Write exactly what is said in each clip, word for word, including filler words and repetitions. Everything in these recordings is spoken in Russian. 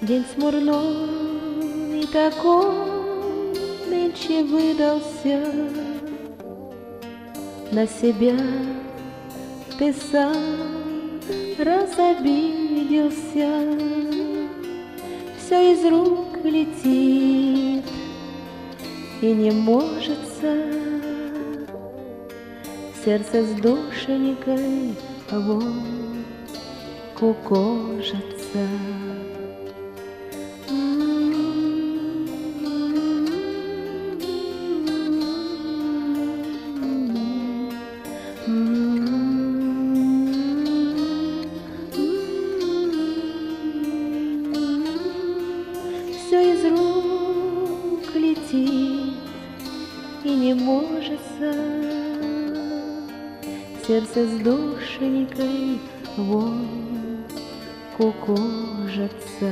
День смурной такой нынче выдался, на себя ты сам разобиделся, все из рук летит и не можется сердце с душенькой вон кукожится. Все из рук летит и не может сердце с душенькой вон кукожится.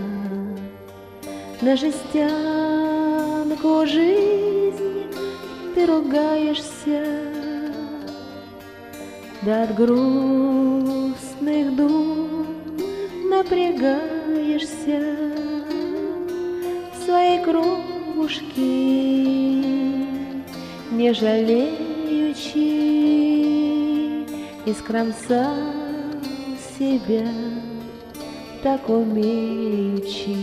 На жестянку жизнь ты ругаешься, да от грустных дум напрягаешься в своей кровушке, не жалеючи, искромсал себя так умеючи.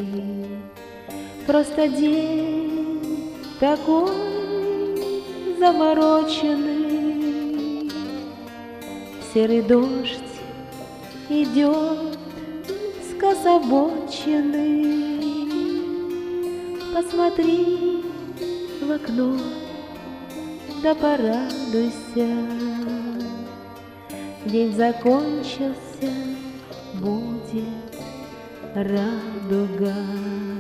Просто день такой замороченный, серый дождь идет скособоченный. Посмотри в окно, да порадуйся, день закончился, будет радуга.